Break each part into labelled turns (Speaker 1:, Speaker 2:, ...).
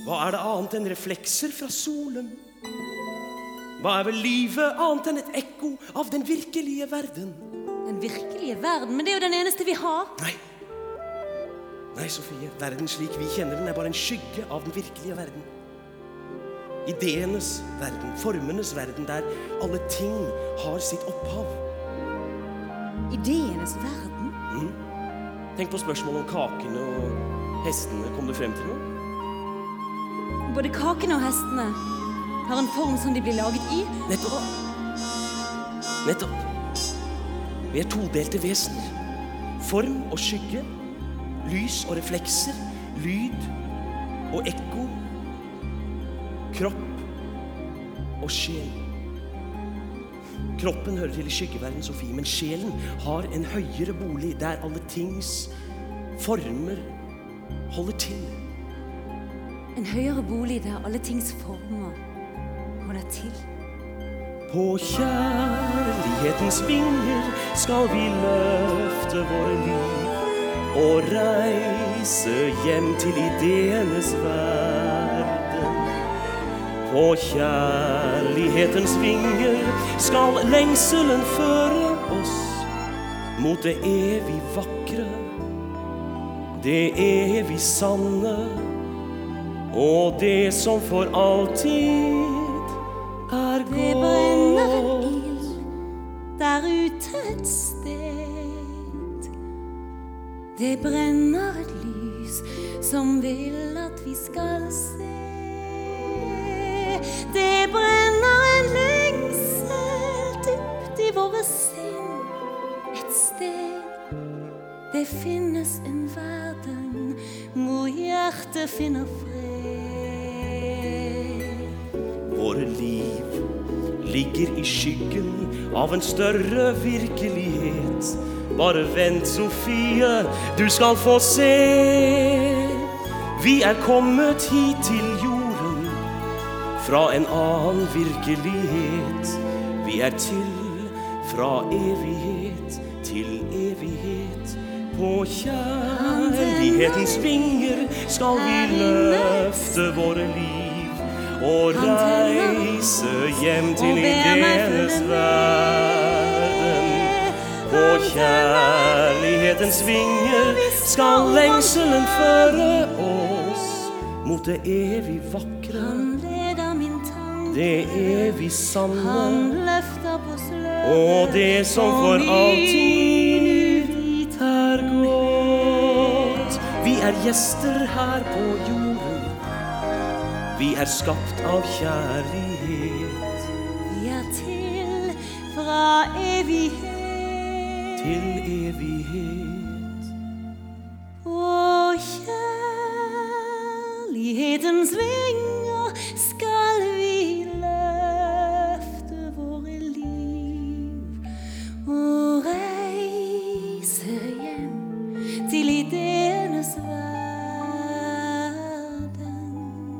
Speaker 1: Hva det annet enn reflekser fra solen? Hva vel livet annet enn et ekko av den virkelige verden?
Speaker 2: Den virkelige verden? Men det jo den eneste vi har.
Speaker 1: Nei, Sofie, verden slik vi kjenner den bare en skygge av den virkelige verden. Ideenes verden, formenes verden, der alle ting har sitt opphav.
Speaker 2: Ideenes verden?
Speaker 1: Tenk på spørsmålet om kakene og hestene. Kom du frem til noe?
Speaker 2: Både kakene og hestene har en form som de blir laget i.
Speaker 1: Nettopp. Vi todelte vesener. Form og skygge, lys og reflekser, lyd og ekko, kropp og sjel. Kroppen hører til i skyggeverden, Sofie, men sjelen har en høyere bolig der alle tings former holder til.
Speaker 2: En høyere bolig der alle tings former holder til.
Speaker 1: På kjærlighetens vinger skal vi løfte våre liv og reise hjem til ideenes verden. På kjærlighetens vinger skal lengselen føre oss mot det evig vakre, det evig sanne, og det som for alltid godt.
Speaker 2: Det brenner en ild der ute et sted. Det brenner et lys som vil at vi skal se. Det brenner en lengsel dypt i våre sinn et sted. Det finnes en verden hvor hjertet finner fred.
Speaker 1: Våre liv ligger i skyggen av en større virkelighet. Bare vent, Sofie, du skal få se. Vi kommet hit til jorden fra en annen virkelighet. Vi til fra evighet til evighet. På kjærlighetens vinger skal vi løfte våre liv og reise hjem til ideenes verden. På kjærlighetens vinger skal lengselen føre oss mot det evig vakre,
Speaker 2: Han leder min tanke,
Speaker 1: det evig sanne,
Speaker 2: Han løfter på sløret,
Speaker 1: og det som for alltid godt. Vi gjester her på jorden. Vi skapt av kjærlighet.
Speaker 2: Vi til fra evighet
Speaker 1: til evighet.
Speaker 2: På kjærlighetens vinger skal vi løfte våre liv og reise hjem til ideenes verden.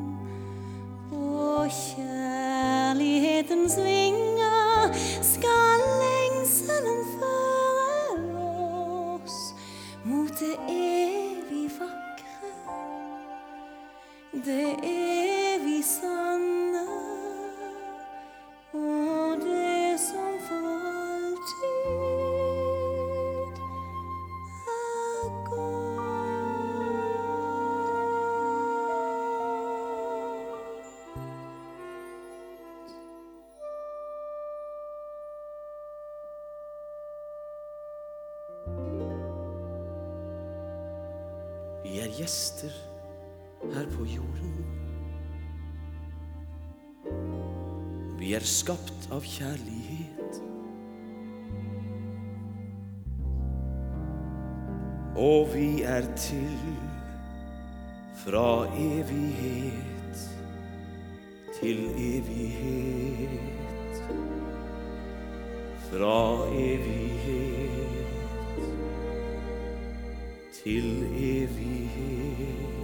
Speaker 2: På kjærlighetens vinger skal lengselen føre oss mot det evig vakre, det evig sanne, og det som for alltid godt.
Speaker 1: Vi gjester her på jorden. Vi skapt av kjærlighet. Og vi til fra evighet til evighet. Fra evighet til evighet.